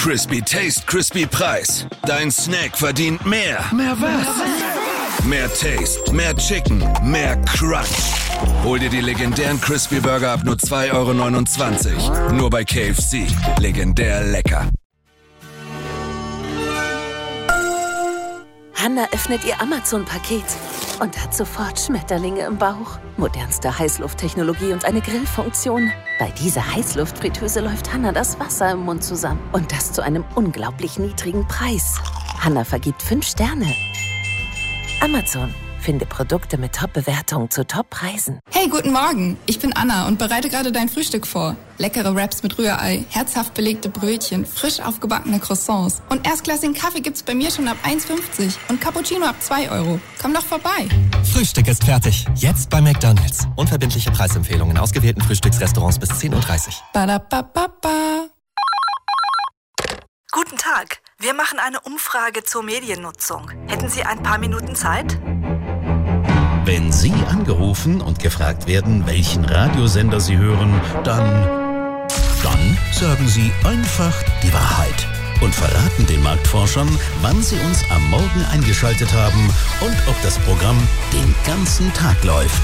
Crispy Taste, Crispy Preis. Dein Snack verdient mehr. Mehr was? Mehr Taste, mehr Chicken, mehr Crunch. Hol dir die legendären Crispy Burger ab nur 2,29 €. Nur bei KFC. Legendär lecker. Hanna öffnet ihr Amazon-Paket und hat sofort Schmetterlinge im Bauch. Modernste Heißlufttechnologie und eine Grillfunktion. Bei dieser Heißluftfritteuse läuft Hanna das Wasser im Mund zusammen. Und das zu einem unglaublich niedrigen Preis. Hanna vergibt 5 Sterne. Amazon. Finde Produkte mit Top-Bewertungen zu Top-Preisen. Hey, guten Morgen. Ich bin Anna und bereite gerade dein Frühstück vor. Leckere Wraps mit Rührei, herzhaft belegte Brötchen, frisch aufgebackene Croissants. Und erstklassigen Kaffee gibt's bei mir schon ab 1,50 und Cappuccino ab 2 €. Komm doch vorbei. Frühstück ist fertig. Jetzt bei McDonald's. Unverbindliche Preisempfehlungen in ausgewählten Frühstücksrestaurants bis 10:30 Uhr. Badabababa. Guten Tag. Wir machen eine Umfrage zur Mediennutzung. Hätten Sie ein paar Minuten Zeit? Wenn Sie angerufen und gefragt werden, welchen Radiosender Sie hören, dann sagen Sie einfach die Wahrheit und verraten den Marktforschern, wann Sie uns am Morgen eingeschaltet haben und ob das Programm den ganzen Tag läuft.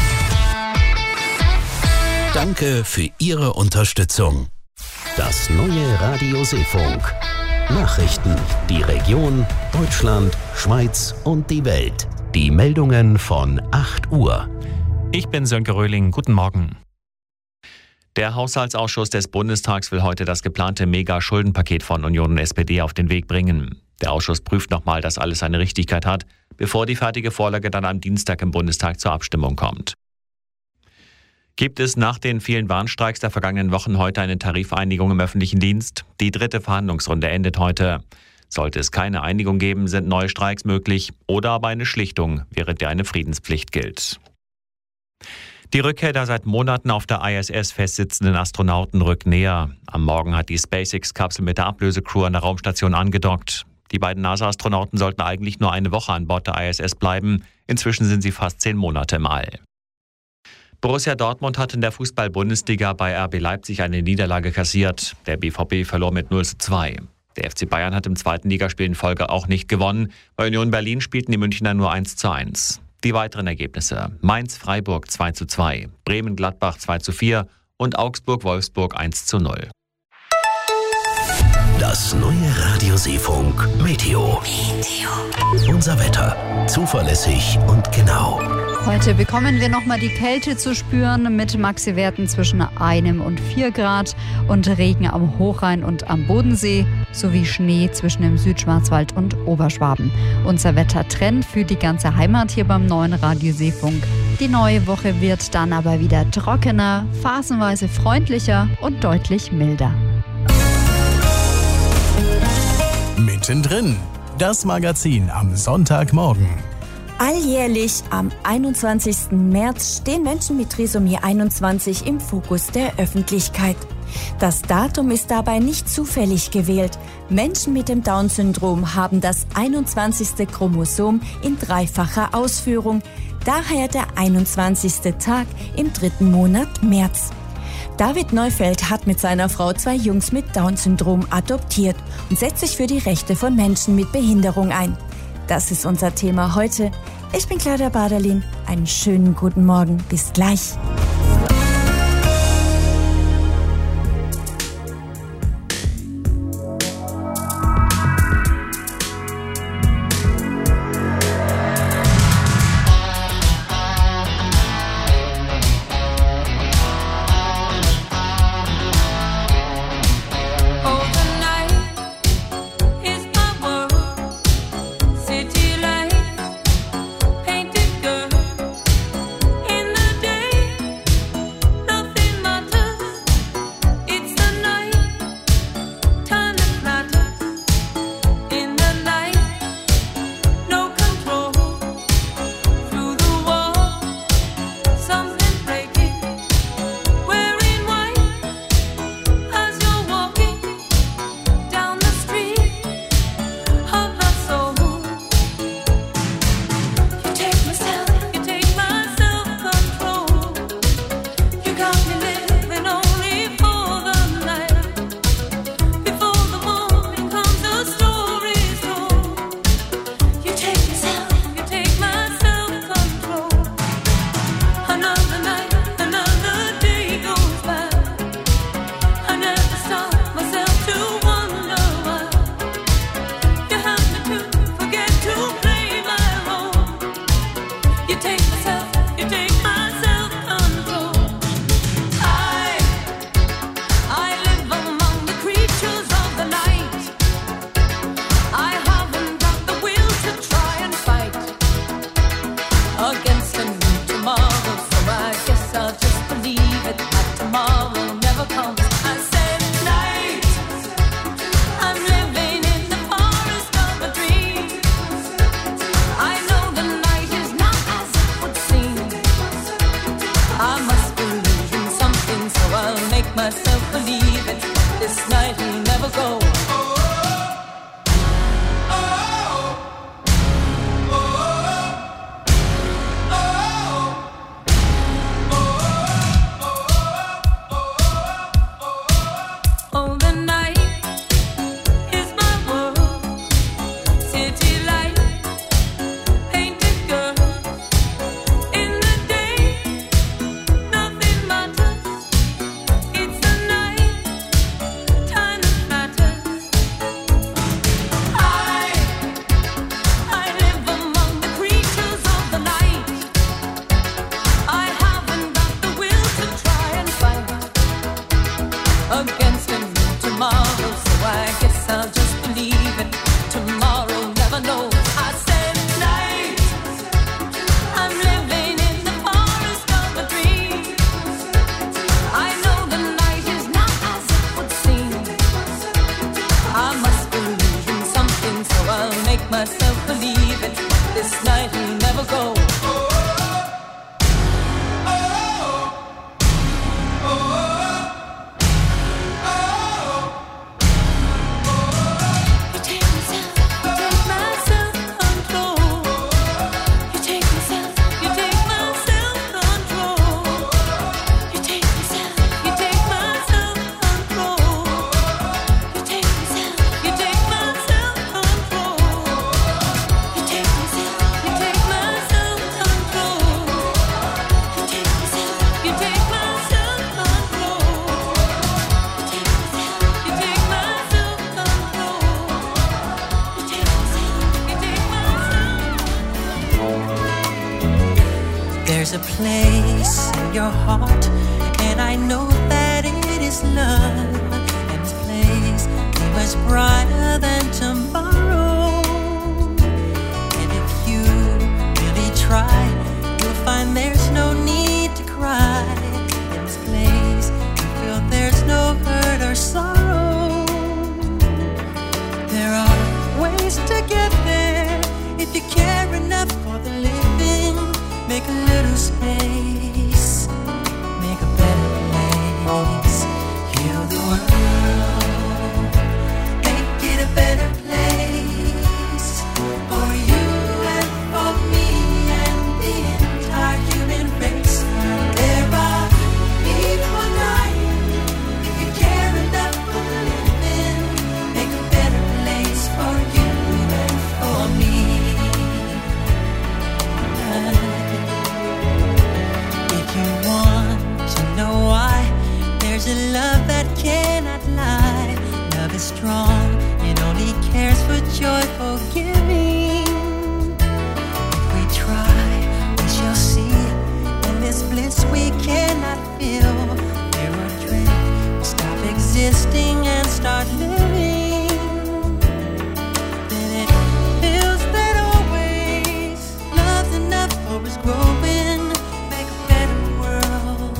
Danke für Ihre Unterstützung. Das neue Radio Seefunk. Nachrichten, die Region, Deutschland, Schweiz und die Welt. Die Meldungen von 8 Uhr. Ich bin Sönke Röhling. Guten Morgen. Der Haushaltsausschuss des Bundestags will heute das geplante Mega-Schuldenpaket von Union und SPD auf den Weg bringen. Der Ausschuss prüft nochmal, dass alles seine Richtigkeit hat, bevor die fertige Vorlage dann am Dienstag im Bundestag zur Abstimmung kommt. Gibt es nach den vielen Warnstreiks der vergangenen Wochen heute eine Tarifeinigung im öffentlichen Dienst? Die 3. Verhandlungsrunde endet heute. Sollte es keine Einigung geben, sind neue Streiks möglich oder aber eine Schlichtung, während der eine Friedenspflicht gilt. Die Rückkehr der seit Monaten auf der ISS festsitzenden Astronauten rückt näher. Am Morgen hat die SpaceX-Kapsel mit der Ablösecrew an der Raumstation angedockt. Die beiden NASA-Astronauten sollten eigentlich nur eine Woche an Bord der ISS bleiben. Inzwischen sind sie fast 10 Monate im All. Borussia Dortmund hat in der Fußball-Bundesliga bei RB Leipzig eine Niederlage kassiert. Der BVB verlor mit 0:2. Der FC Bayern hat im 2. Ligaspiel in Folge auch nicht gewonnen. Bei Union Berlin spielten die Münchner nur 1:1. Die weiteren Ergebnisse: Mainz-Freiburg 2:2, Bremen-Gladbach 2:4 und Augsburg-Wolfsburg 1:0. Das neue Radio Seefunk Meteo. Unser Wetter. Zuverlässig und genau. Heute bekommen wir nochmal die Kälte zu spüren mit Maxi-Werten zwischen 1 und 4 Grad und Regen am Hochrhein und am Bodensee sowie Schnee zwischen dem Südschwarzwald und Oberschwaben. Unser Wettertrend für die ganze Heimat hier beim neuen Radio Seefunk. Die neue Woche wird dann aber wieder trockener, phasenweise freundlicher und deutlich milder. Mittendrin, das Magazin am Sonntagmorgen. Alljährlich am 21. März stehen Menschen mit Trisomie 21 im Fokus der Öffentlichkeit. Das Datum ist dabei nicht zufällig gewählt. Menschen mit dem Down-Syndrom haben das 21. Chromosom in 3-facher Ausführung, daher der 21. Tag im 3. Monat März. David Neufeld hat mit seiner Frau 2 Jungs mit Down-Syndrom adoptiert und setzt sich für die Rechte von Menschen mit Behinderung ein. Das ist unser Thema heute. Ich bin Claudia Baderlin. Einen schönen guten Morgen. Bis gleich. make myself believe it. This night will never go. There's a place in your heart, and I know that it is love. And this place is much brighter than tomorrow. And if you really try, you'll find there's no need to cry. In this place, you feel there's no hurt or sorrow. There are ways to get there if you care enough for the living. Make a little space, make a better place, heal the world, make it a better place, for you and for me and the entire human race. There are people dying, if you care enough for living, make a better place for you and for me. There's a love that cannot lie. Love is strong, it only cares for joyful giving. If we try, we shall see. In this bliss we cannot feel. There will drink, we stop existing and start living. Then it feels that always love's enough for us growing. Make a better world.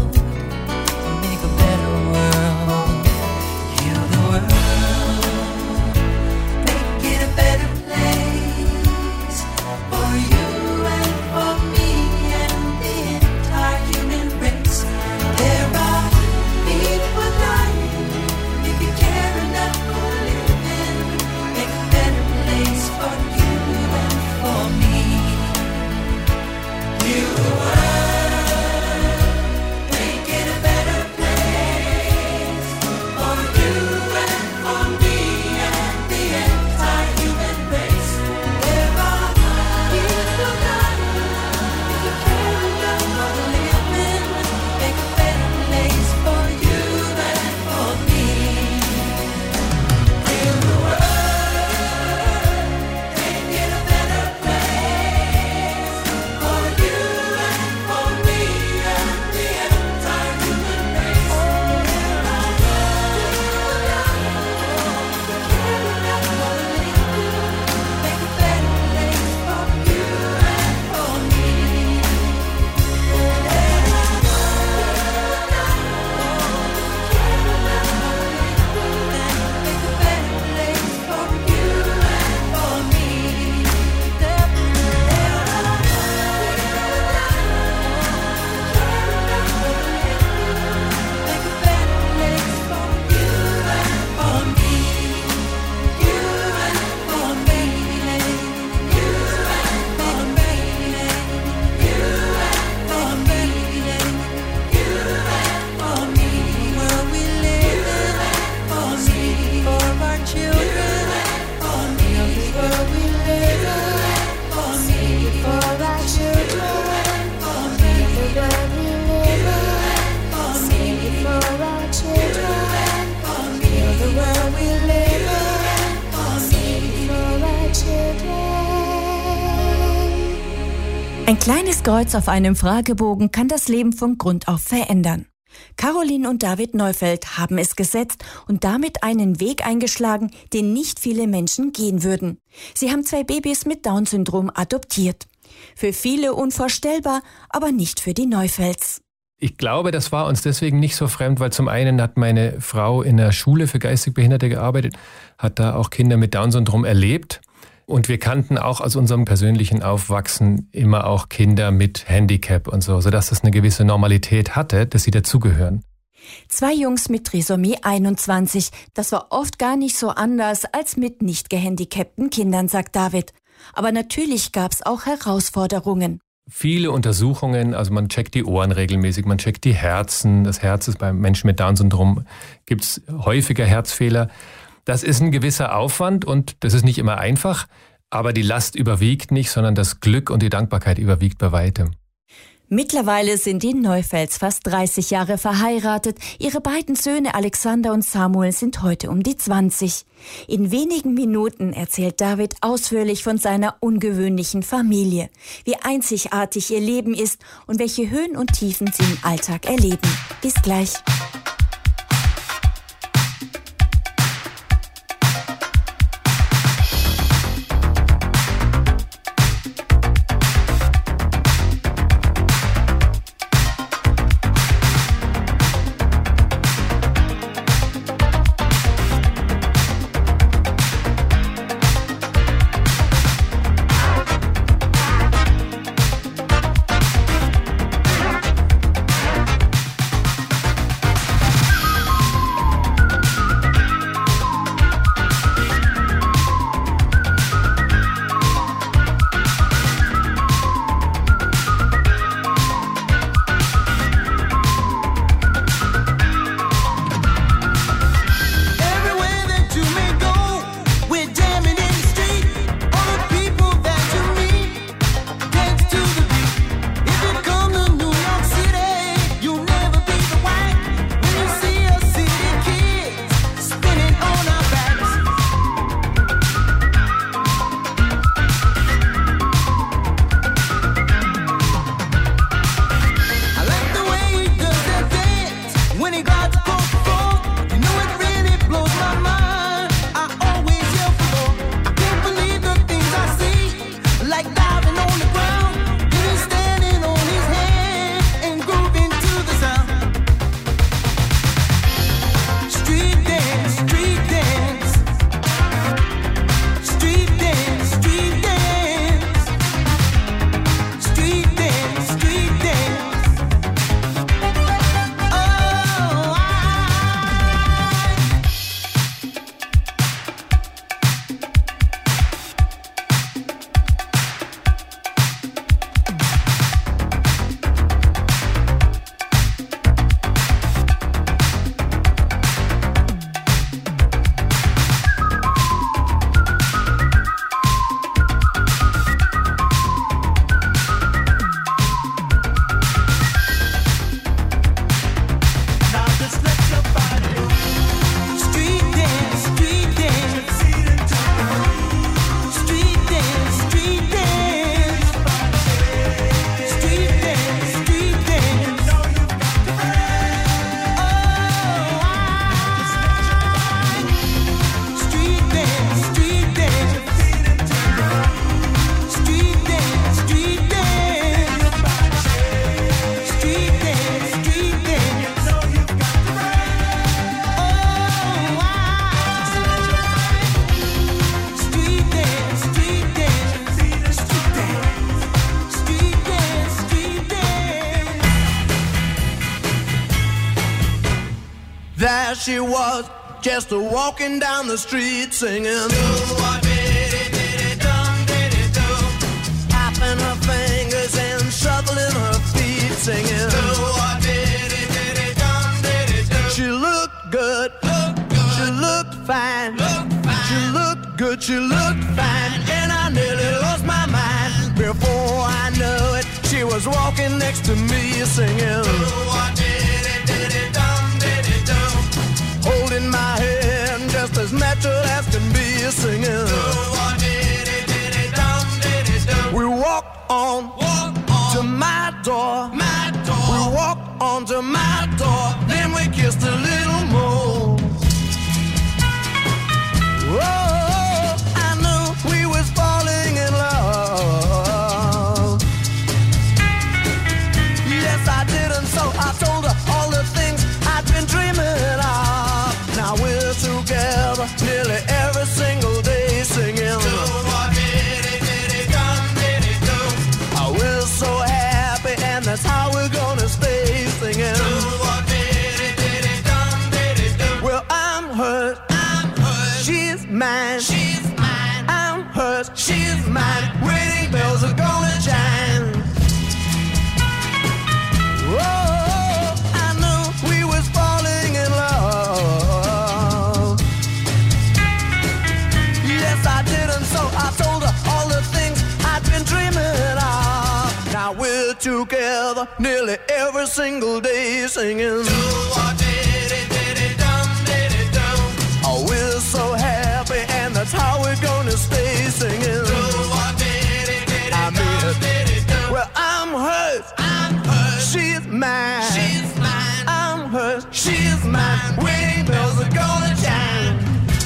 Ein kleines Kreuz auf einem Fragebogen kann das Leben von Grund auf verändern. Caroline und David Neufeld haben es gesetzt und damit einen Weg eingeschlagen, den nicht viele Menschen gehen würden. Sie haben 2 Babys mit Down-Syndrom adoptiert. Für viele unvorstellbar, aber nicht für die Neufelds. Ich glaube, das war uns deswegen nicht so fremd, weil zum einen hat meine Frau in der Schule für geistig Behinderte gearbeitet, hat da auch Kinder mit Down-Syndrom erlebt. Und wir kannten auch aus unserem persönlichen Aufwachsen immer auch Kinder mit Handicap und so, sodass es eine gewisse Normalität hatte, dass sie dazugehören. 2 Jungs mit Trisomie 21. Das war oft gar nicht so anders als mit nicht gehandicapten Kindern, sagt David. Aber natürlich gab es auch Herausforderungen. Viele Untersuchungen, also man checkt die Ohren regelmäßig, man checkt die Herzen. Das Herz ist bei Menschen mit Down-Syndrom, gibt es häufiger Herzfehler. Das ist ein gewisser Aufwand und das ist nicht immer einfach, aber die Last überwiegt nicht, sondern das Glück und die Dankbarkeit überwiegt bei weitem. Mittlerweile sind die Neufels fast 30 Jahre verheiratet. Ihre beiden Söhne Alexander und Samuel sind heute um die 20. In wenigen Minuten erzählt David ausführlich von seiner ungewöhnlichen Familie, wie einzigartig ihr Leben ist und welche Höhen und Tiefen sie im Alltag erleben. Bis gleich. There she was, just walking down the street singing. Tapping her fingers and shuffling her feet singing. She looked good, she looked fine. She looked good, she looked fine. And I nearly lost my mind. Before I knew it, she was walking next to me singing. Holding my hand just as natural as can be singing. We walked on to my door. We walked on to my door. Then we kissed a little more. Oh, I knew we was falling in love. Yes, I did, and so I told her all the things I'd been dreaming of. Now we're together nearly every single day singing. mine. She's mine. I'm hers. She's mine. Wedding bells are gonna chime. Whoa, I knew we was falling in love. Yes, I did, and so I told her all the things I'd been dreaming of. Now we're together nearly every single day singing. Oh, we're so happy, and that's how we're gonna stay singing. I mean, well, I'm hers. She's mine. She's mine. I'm hers. She's mine. Wedding bells are gonna chime.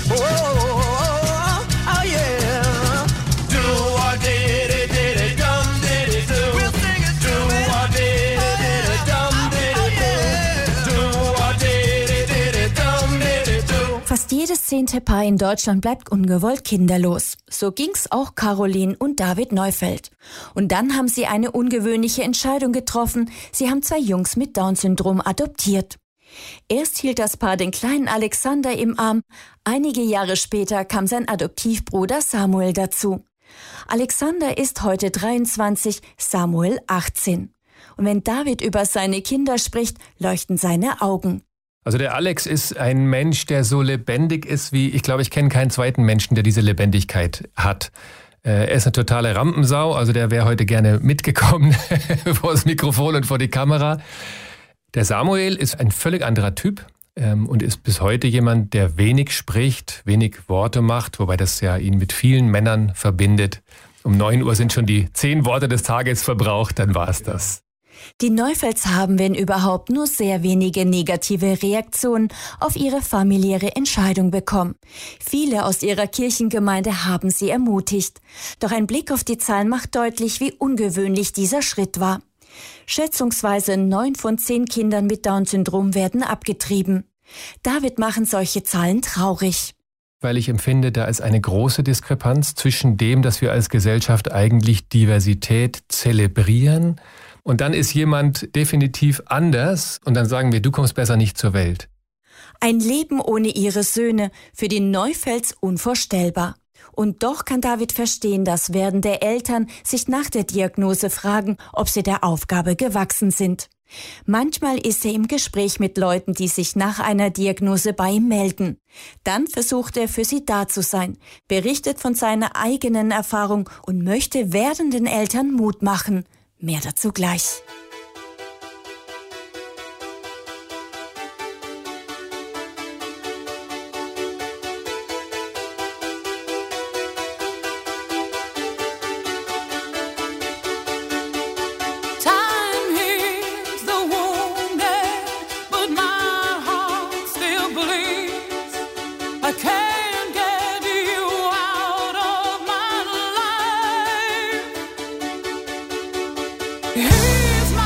Oh, oh yeah. Do or did it, dum did it do. We'll sing it. Do or did it, dum did it do. Do or did it, dum did it do. Fast jedes 10. Paar in Deutschland bleibt ungewollt kinderlos. So ging's auch Caroline und David Neufeld. Und dann haben sie eine ungewöhnliche Entscheidung getroffen. Sie haben 2 Jungs mit Down-Syndrom adoptiert. Erst hielt das Paar den kleinen Alexander im Arm. Einige Jahre später kam sein Adoptivbruder Samuel dazu. Alexander ist heute 23, Samuel 18. Und wenn David über seine Kinder spricht, leuchten seine Augen. Also der Alex ist ein Mensch, der so lebendig ist wie, ich glaube, ich kenne keinen zweiten Menschen, der diese Lebendigkeit hat. Er ist eine totale Rampensau, also der wäre heute gerne mitgekommen vor das Mikrofon und vor die Kamera. Der Samuel ist ein völlig anderer Typ und ist bis heute jemand, der wenig spricht, wenig Worte macht, wobei das ja ihn mit vielen Männern verbindet. Um 9 Uhr sind schon die 10 Worte des Tages verbraucht, dann war es das. Die Neufelds haben, wenn überhaupt, nur sehr wenige negative Reaktionen auf ihre familiäre Entscheidung bekommen. Viele aus ihrer Kirchengemeinde haben sie ermutigt. Doch ein Blick auf die Zahlen macht deutlich, wie ungewöhnlich dieser Schritt war. Schätzungsweise 9 von 10 Kindern mit Down-Syndrom werden abgetrieben. David machen solche Zahlen traurig. Weil ich empfinde, da ist eine große Diskrepanz zwischen dem, dass wir als Gesellschaft eigentlich Diversität zelebrieren, und dann ist jemand definitiv anders und dann sagen wir, du kommst besser nicht zur Welt. Ein Leben ohne ihre Söhne, für die Neufelds unvorstellbar. Und doch kann David verstehen, dass werdende Eltern sich nach der Diagnose fragen, ob sie der Aufgabe gewachsen sind. Manchmal ist er im Gespräch mit Leuten, die sich nach einer Diagnose bei ihm melden. Dann versucht er, für sie da zu sein, berichtet von seiner eigenen Erfahrung und möchte werdenden Eltern Mut machen. Mehr dazu gleich. He's my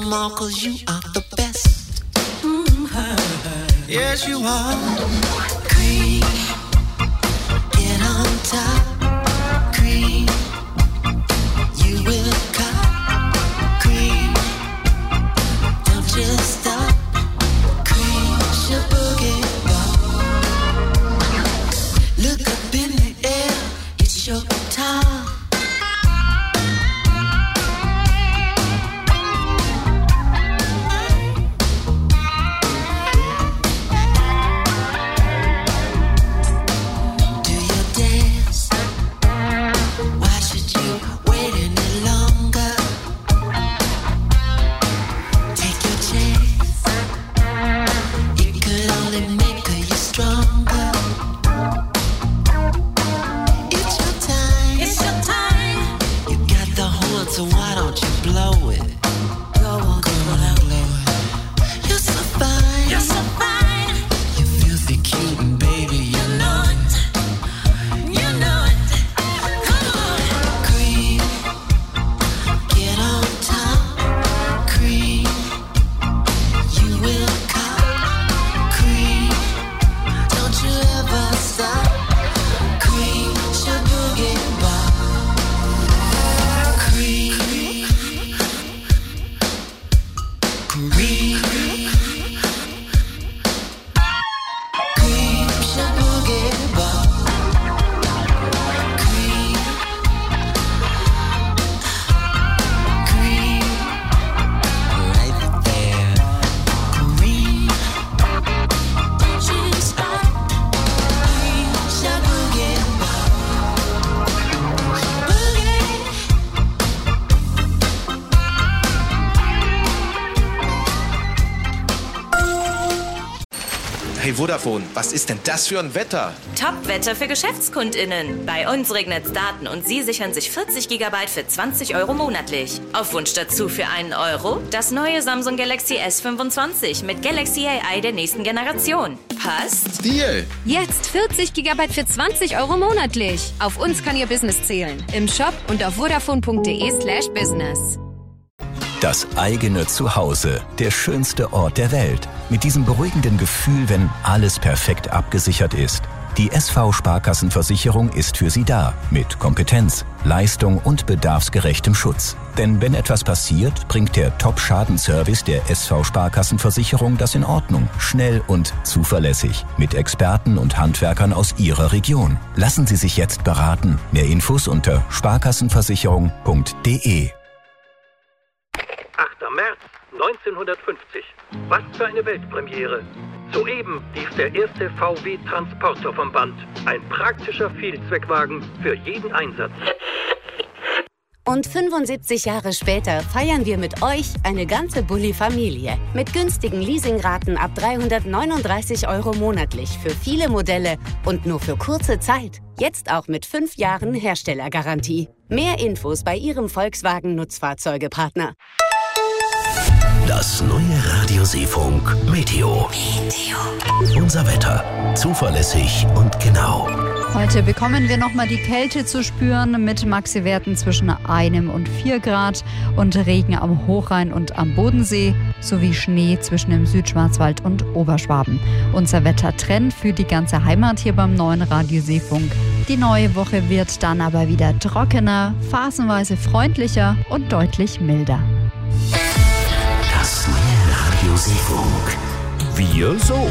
them all 'cause you are the best. Yes, you are. Cream, get on top. Cream, you will cut. Cream, don't just stop. Cream, your boogie ball. Look up in the air, it's your time. So why don't you blow it? Go on, blow it. You're so fine. You're so fine. You're filthy cute and baby, you know it. You know it. Come on. Cream, get on top. Cream, you will cop. Cream, don't you ever stop. Cream, your boogie bar. Hey Vodafone, was ist denn das für ein Wetter? Top-Wetter für GeschäftskundInnen. Bei uns regnet's Daten und Sie sichern sich 40 GB für 20 € monatlich. Auf Wunsch dazu für einen Euro das neue Samsung Galaxy S25 mit Galaxy AI der nächsten Generation. Passt? Deal! Jetzt 40 GB für 20 € monatlich. Auf uns kann Ihr Business zählen. Im Shop und auf vodafone.de/business. Das eigene Zuhause, der schönste Ort der Welt. Mit diesem beruhigenden Gefühl, wenn alles perfekt abgesichert ist. Die SV Sparkassenversicherung ist für Sie da. Mit Kompetenz, Leistung und bedarfsgerechtem Schutz. Denn wenn etwas passiert, bringt der Top-Schadenservice der SV Sparkassenversicherung das in Ordnung. Schnell und zuverlässig. Mit Experten und Handwerkern aus Ihrer Region. Lassen Sie sich jetzt beraten. Mehr Infos unter sparkassenversicherung.de. 8. März 1950. Was für eine Weltpremiere. Soeben lief der erste VW-Transporter vom Band. Ein praktischer Vielzweckwagen für jeden Einsatz. Und 75 Jahre später feiern wir mit euch eine ganze Bulli-Familie. Mit günstigen Leasingraten ab 339 € monatlich für viele Modelle und nur für kurze Zeit. Jetzt auch mit 5 Jahren Herstellergarantie. Mehr Infos bei Ihrem Volkswagen-Nutzfahrzeugepartner. Das neue Radio Seefunk Meteo. Unser Wetter. Zuverlässig und genau. Heute bekommen wir nochmal die Kälte zu spüren mit Maxi-Werten zwischen 1 und 4 Grad und Regen am Hochrhein und am Bodensee sowie Schnee zwischen dem Südschwarzwald und Oberschwaben. Unser Wettertrend für die ganze Heimat hier beim neuen Radio Seefunk. Die neue Woche wird dann aber wieder trockener, phasenweise freundlicher und deutlich milder. Das neue Radio Seefunk. Wir so.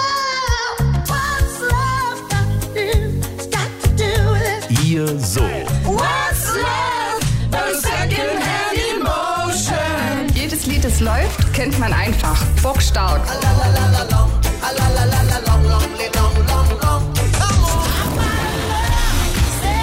Ihr so. Jedes Lied, das läuft, kennt man einfach. Bockstark.